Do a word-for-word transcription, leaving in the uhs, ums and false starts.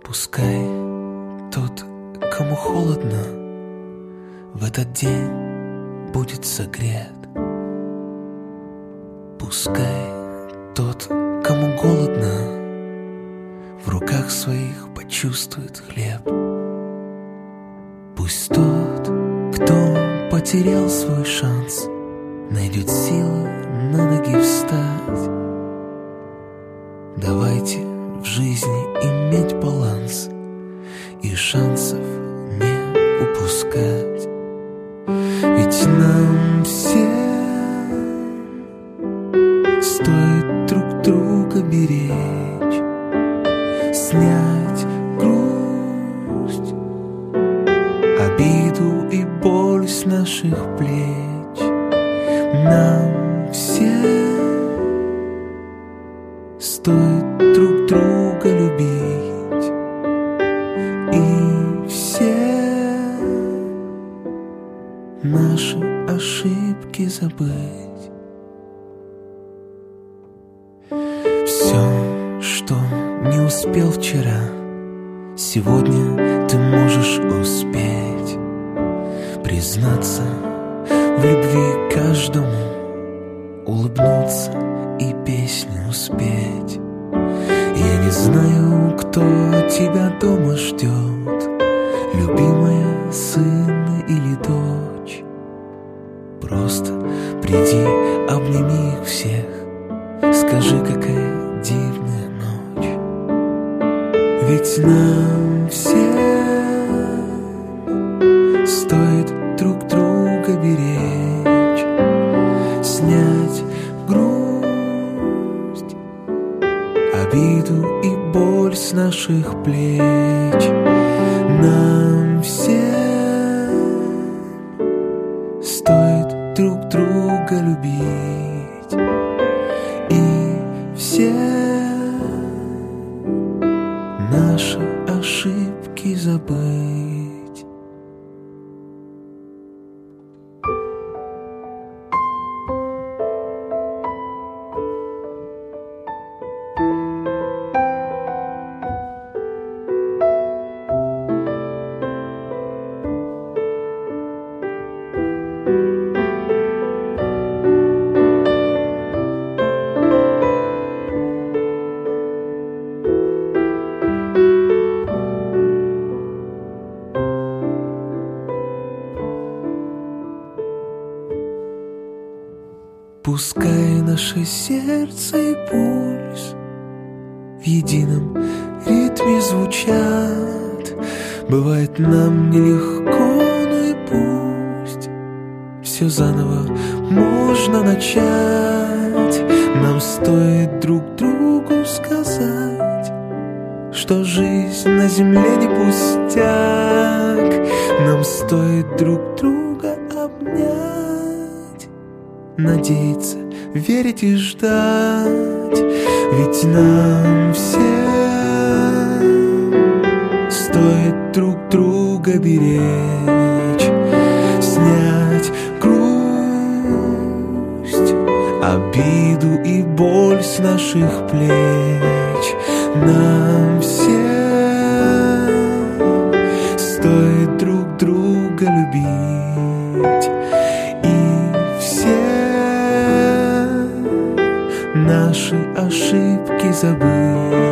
Пускай тот, кому холодно, в этот день будет согрет. Пускай тот, кому голодно, в руках своих почувствует хлеб. Пусть тот, кто потерял свой шанс, найдет силы на ноги встать. Давайте в жизни иметь баланс и шансов не упускать. Ведь нам всем стоит друг друга беречь, снять грусть, обиду и боль с наших плеч. Нам всем стоит друг друга любить и все наши ошибки забыть. Все, что не успел вчера, сегодня ты можешь успеть. Признаться в любви каждому, улыбнуться и песню спеть. Я не знаю, кто тебя дома ждет, любимая, сын или дочь. Просто приди, обними их всех, скажи, какая дивная ночь. Ведь нам всем стоит друг друга беречь, снять грусть, обиду и боль с наших плеч. Нам всем стоит друг друга любить и все наши ошибки забыть. Пускай наше сердце и пульс в едином ритме звучат. Бывает нам нелегко, но и пусть все заново можно начать. Нам стоит друг другу сказать, что жизнь на земле не пустяк. Нам стоит друг друга обнять, надеяться, верить и ждать. Ведь нам всем стоит друг друга беречь, снять грусть, обиду и боль с наших плеч. Нам всем стоит друг друга любить и все наши ошибки забыть.